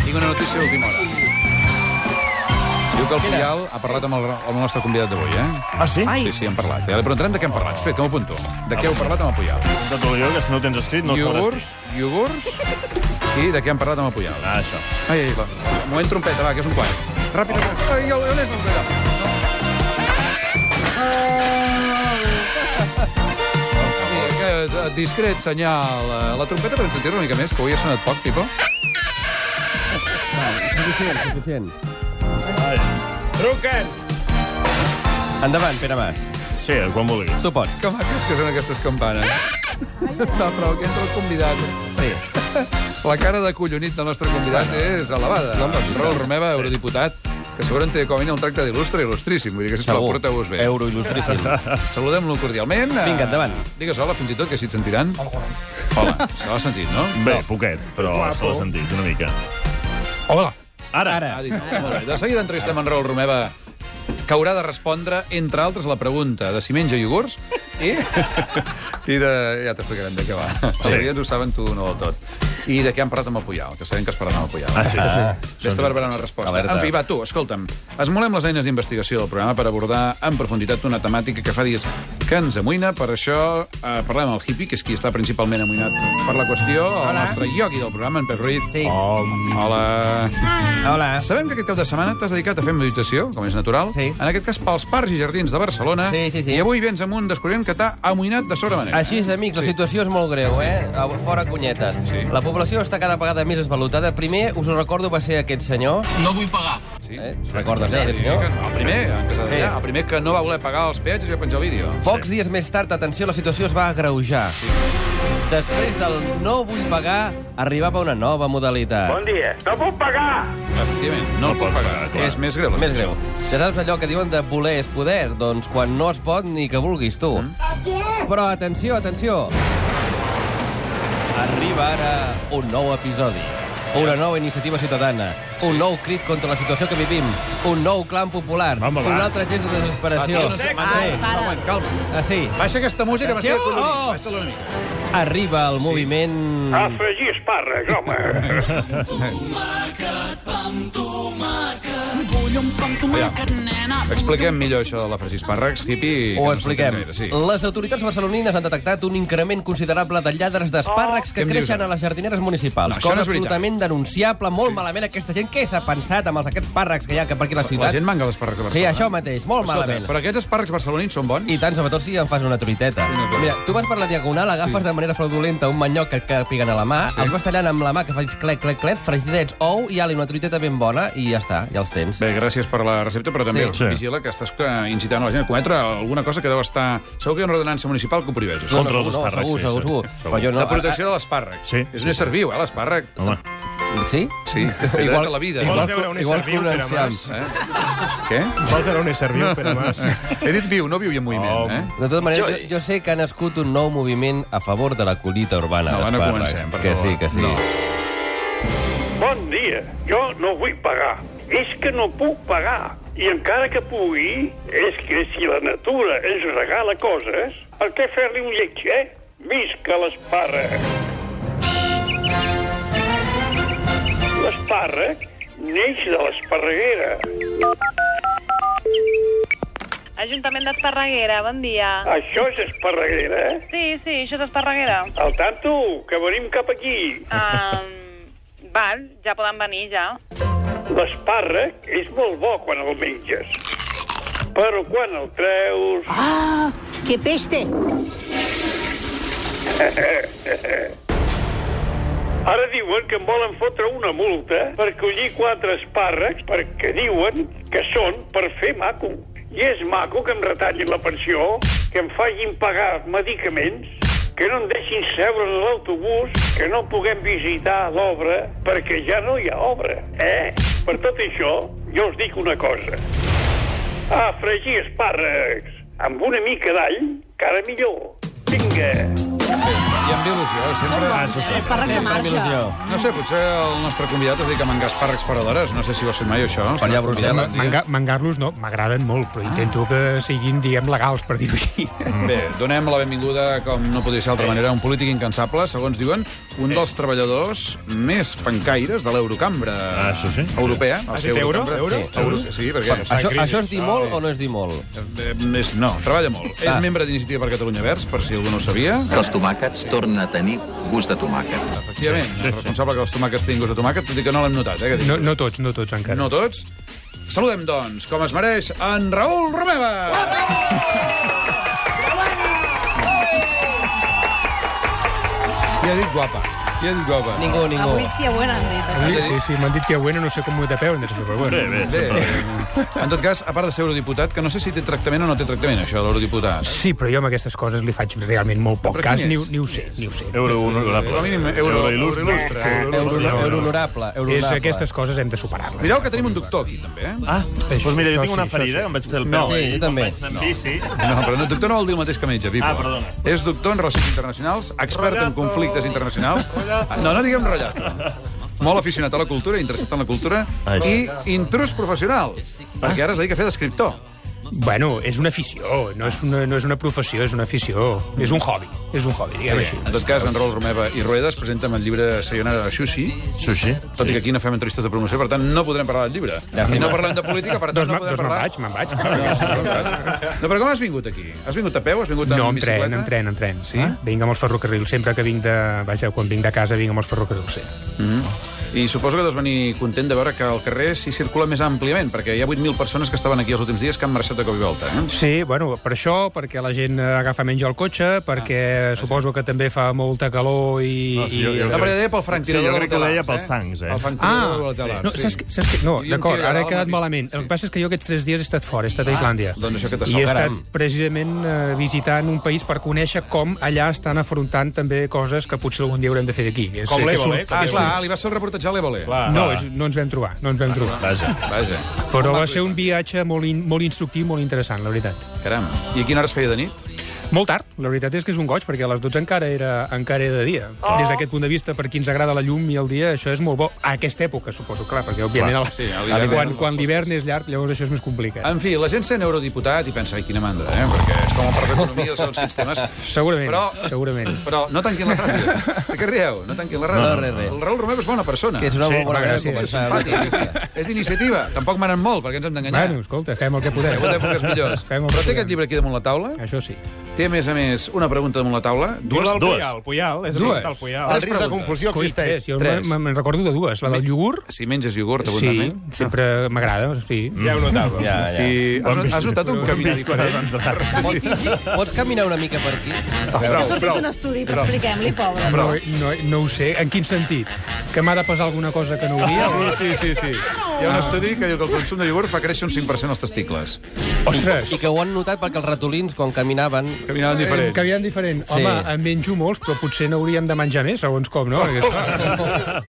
Tinc una notícia d'última hora. Diu que el Puyal ha parlat amb el nostre convidat d'avui, Ah, sí? Sí, hem parlat. Ja li preguntarem de què hem parlat. Espera, que m'ho apunto. De què heu parlat amb el Puyal? De tot allò, que si no ho tens escrit no ho sabràs. Iogurts i de què hem parlat amb el Puyal. Ah, això. Ai, moment trompeta, va, que és un quart. Ràpid. Ai, on és el Puyal? Discret senyal. La trompeta per sentir-la una mica més, que avui ha sonat poc, tipo. Suficient. Truquen! Endavant, Pere Mas. Sí, quan vulguis. Tu pots. Que maques que són aquestes campanes. No, però que entra el convidat. Sí. La cara de collonit del nostre convidat és elevada. Raül Romeva, eurodiputat, que segurament té com a mínim un tracte d'il·lustre il·lustríssim. Vull dir que, sisplau, porteu-vos bé. Euro-il·lustríssim. Saludem-lo cordialment. Vinga, endavant. Digues hola, fins i tot, que si et sentiran. Hola. Se l'ha sentit, no? Bé, poquet, però se l'ha sentit una mica. Hola. Ara. Ha dit no. Molt bé. De seguida entrevistem en Raül Romeva, que haurà de respondre, entre altres, la pregunta de si menja iogurts i de... Ja t'explicarem de què va. Sí. Els ho saben, tu no del tot. I de què han parlat amb el Puyal, que sabem que has parlat amb el Puyal. Ah, sí? Vés-te barberant una resposta. Alerta. En fi, va, tu, escolta'm. Esmolem les eines d'investigació del programa per abordar en profunditat una temàtica que fa dies que ens amoïna. Per això parlem amb el hippie, que és qui està principalment amoïnat per la qüestió, el nostre iogi del programa, en Pep Ruiz. Sí. Hola. Hola. Sabem que aquest cap de setmana t'has dedicat a fer meditació, com és natural. Sí. En aquest cas, pels parcs i jardins de Barcelona. Sí. I avui vens amunt descobrint que t'ha amoïnat de sobremanera. Així és, amics, la situació és molt greu, Fora conyetes. Sí. La població està cada vegada més esvalutada. Primer, us ho recordo, va ser aquest senyor. No vull pagar. Sí. Recordes, aquest senyor? El primer, Sí. el primer que no va voler pagar els peatges i va penjar el vídeo. Pocs dies més tard, atenció, la situació es va agreujar. Després del no vull pagar, arribava una nova modalitat. Bon dia. No puc pagar! Efectivament, no el pot pagar. clar. És més greu. Més greu. Ja saps allò que diuen de voler és poder? Doncs quan no es pot ni que vulguis tu. Però atenció, atenció. Arriba ara un nou episodi. Una nova iniciativa ciutadana. Un nou crit contra la situació que vivim. Un nou clam popular. Home, va. Un altre gest de desesperació. Calma. Sí. Baixa aquesta música, m'estic Atenció! collonint. Baixa-la una mica. Arriba el moviment... A fregir espàrrecs, home. Expliquem millor això de la fregir espàrrecs, hippie. Ho expliquem. Sí. Les autoritats barcelonines han detectat un increment considerable de lladres d'espàrrecs que Què em dius, creixen ara? a les jardineres municipals. No, això Cosa no és veritat. absolutament denunciable, molt malament aquesta gent. Què s'ha pensat amb aquests espàrrecs que hi ha per aquí a la La ciutat? gent manga l'espàrrec de Sí, Barcelona. això mateix, molt Escolta, malament. però aquests espàrrecs barcelonins són bons? I tant, sobretot si en fas una truiteta. clar. Mira, tu vas per la diagonal, agafes de manera fraudulenta un manyoc que piguen a la mà, els vas tallant amb la mà que faig clec, clec, clec, fregidets, ou, i ala, una truiteta ben bona, i ja està, ja els tens. Bé, gràcies per la recepta, però també Sí. vigila que estàs incitant a la gent a cometre alguna cosa que deu estar... Segur que hi ha una ordenança municipal que ho prohibeix. això. Contra els espàrrecs, Segur. Però jo no... De protecció de l'espàrrec. Sí. És un ésser viu, l'espàrrec. Home, Sí? Sí, igual que la vida. Vols Igual, veure un igual ésser que viu, un Pere enciam. Mas? Què? vols veure un ésser viu, Pere Mas? He dit viu, no viu i en moviment, eh? De tota manera, jo sé que ha nascut un nou moviment a favor de la collita urbana No, no d'espàrrecs. comencem, per Que favor. sí, que sí. No. Bon dia. Jo no vull pagar. És que no puc pagar. I encara que pugui, és que si la natura ens regala coses, per què fer-li un lleig, Visca l'espàrrec. L'espàrrec neix de l'esparreguera. Ajuntament d'Esparreguera, bon dia. Això és esparreguera, Sí, això és Esparreguera. Al tanto, que venim cap aquí. Val, ja poden venir, ja. L'espàrrec és molt bo quan el menges. Però quan el treus... ¡Ah! ¡Qué peste! Ara diuen que em volen fotre una multa per collir 4 espàrrecs perquè diuen que són per fer maco. I és maco que em retallin la pensió, que em facin pagar medicaments, que no em deixin seure en l'autobús, que no puguem visitar l'obra perquè ja no hi ha obra, Per tot això, jo us dic una cosa. A fregir espàrrecs amb una mica d'all, encara millor. Vinga! I amb il·lusió, sempre. Espàrrecs de marxa. No sé, potser el nostre convidat es dedica a menjar espàrrecs per hores. No sé si ho has fet mai, això. Per allà a Brussel·les. Mengar-los no, m'agraden molt, però intento que siguin, diguem, legals, per dir-ho així. Bé, donem la benvinguda, com no podria ser d'altra manera, a un polític incansable, segons diuen, un dels treballadors més pencaires de l'Eurocambra europea. Has dit euro? Sí, perquè... Això és dir molt o no és dir molt? No, treballa molt. És membre d'Iniciativa per Catalunya Verds, per si algú no ho sabia. Els tomàquets tornen a tenir gust de tomàquet. Efectivament, és responsable que els tomàquets tinguin gust de tomàquet, tot i que no l'hem notat, eh? No tots encara. No tots. Saludem, doncs, com es mereix, en Raül Romeva! Qui ha dit guapa? Ningú. Avui tia buena, han dit. Sí, m'han dit que bueno, no sé com ho tapeu, però bueno. Bé. En tot cas, a part de ser eurodiputat, que no sé si té tractament o no té tractament, això, l'eurodiputat. Sí, però jo amb aquestes coses li faig realment molt poc cas, ni ho sé. Eurohonorable. Com a mínim, euroil·lustre. Eurohonorable. És aquestes coses hem de superar-les. Mireu que tenim un doctor aquí, també, eh? Doncs mira, jo tinc una ferida, em vaig fer el peu. Sí, jo també. Vaig anar amb bici. No, però doctor no vol dir el mateix que metge, Pipo. Perdona. És doctor en relacions internacionals, expert en conflictes internacionals. No diguem rotllat. Molt aficionat a la cultura, interessat en la cultura, i intrus professional, perquè ara es dedica a fer d'escriptor. Bueno, és una afició, no és una professió, és una afició. És un hobby, diguem així. En tot cas, en Raül Romeva i Ruedas presenta amb el llibre Sayonara Sushi. Tot i que aquí no fem entrevistes de promoció, per tant, no podrem parlar del llibre. I no parlem de política, per tant, no podem parlar... Me'n vaig. No, però com has vingut aquí? Has vingut a peu? Has vingut amb bicicleta? No, en tren. Sí? Vinc amb els ferrocarrils. Sempre que vinc quan vinc de casa, vinc amb els ferrocarrils, sí. I suposo que deus venir content de veure que al carrer s'hi circula més àmpliament, perquè hi ha 8.000 persones que estaven aquí els últims dies que han marxat de cop i volta. Sí, bueno, per això, perquè la gent agafa menys el cotxe, perquè suposo que també fa molta calor i... No, però deia pel franctirador. Sí, jo crec que ho deia pels tancs, El franctirador de no, saps què? No, d'acord, ara he quedat malament. El que passa és que jo aquests 3 dies he estat fora, he estat a Islàndia. Doncs això que I he estat precisament visitant un país per conèixer com allà estan afrontant també coses que potser algun dia haurem de fer aquí. Com l'Ébola. Clar, li va ser el reportatge a l'Ébola. No ens vam trobar. Vaja. Però va ser un viatge molt instructiu, molt interessant, la veritat. Caram. I a quina hora es feia de nit? Molt tard. La veritat és que és un goig, perquè a les 12 encara era de dia. Des d'aquest punt de vista, per qui ens agrada la llum i el dia, això és molt bo. A aquesta època, suposo, clar, perquè, òbviament, quan l'hivern és llarg, llavors això és més complicat. En fi, la gent sent eurodiputat i pensa, ai, quina mandra, perquè és com per fer economia, segons quins temes. Segurament. Però no tanquin la ràdio. De què rieu? No tanquin la ràdio. No, res. El Raül Romeva és bona persona. Que és una molt bona gràcia. És d'iniciativa. Tampoc manen molt, perquè ens hem d'enganyar. Bueno, escolta, fem el que podem. Hi ha hagut èpoques millors. Però té aquest llibre aquí damunt la taula. Això sí. Té, a més, una pregunta damunt la taula. Dues. El Puyal. El Puyal. El risc de confusió existeix. Jo me'n recordo de dues. La del iogurt. Si menges iogurt, abundantment. Sí, sempre m'agrada, sí. Ja ho notava. I has notat un camí diferent? Pots caminar una mica per aquí? Ha sortit un estudi, però expliquem-li, pobre. No ho sé. En quin sentit? Que m'ha de pesar alguna cosa que no hauria? Sí. Hi ha un estudi que diu que el consum de iogurt fa créixer un 5% els testicles. Ostres! I que ho han notat perquè els ratolins, quan caminaven Caminaven diferent. Home, en menjo molts, però potser n'hauríem de menjar més, segons com, no?